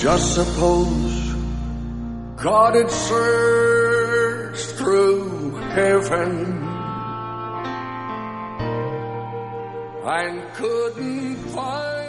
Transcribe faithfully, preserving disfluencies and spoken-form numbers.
Just suppose God had searched through heaven and couldn't find